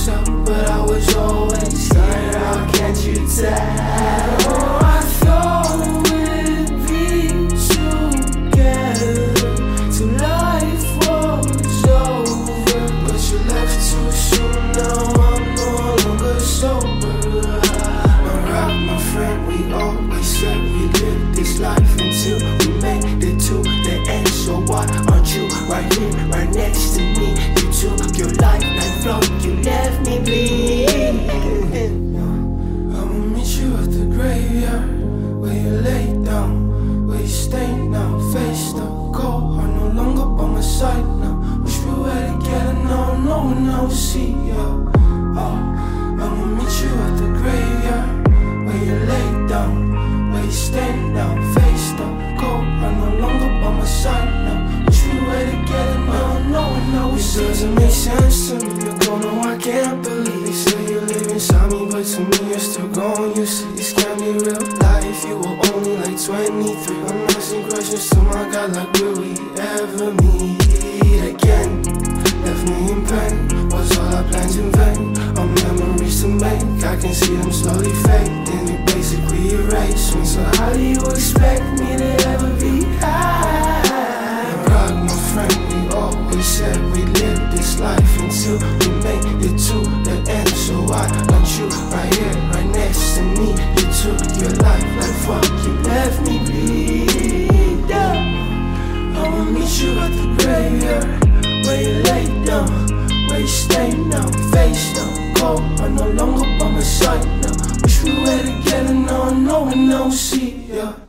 yourself, but I was always here. How can't you tell? Oh, I thought we'd be together till life was over, but you left too soon. Now I'm no longer sober. My rock, my friend, we always said we live this life until we made it to the end. So why aren't you right here, right next to me? You took your life like flow, you left me bleeding. I'ma meet you at the graveyard, where you lay down, where you stay now, face the cold. I'm no longer by my side now. Wish we were together now, no one else see ya. I'ma meet you at the graveyard, where you lay down, where you stay now, face the cold. I'm no longer by my side now. Wish we were together now, no one else. It doesn't make sense to me. You don't know, I can't believe they say you live inside me, but to me you're still gone. You see, this can't be real life. You were only like 23. I'm asking questions to my God, like will we ever meet again? Left me in pain, was all our plans in vain? Our memories to make, I can see them slowly fade. Then you basically erase me. So how do you expect me to ever be high? Rock, my friend, we always said we live this life until we make it to the end. So why aren't you right here, right next to me? You took your life like fuck, you left me bleed. I'ma meet you at the graveyard, where you lay down, where you stay now, face down, cold. I'm no longer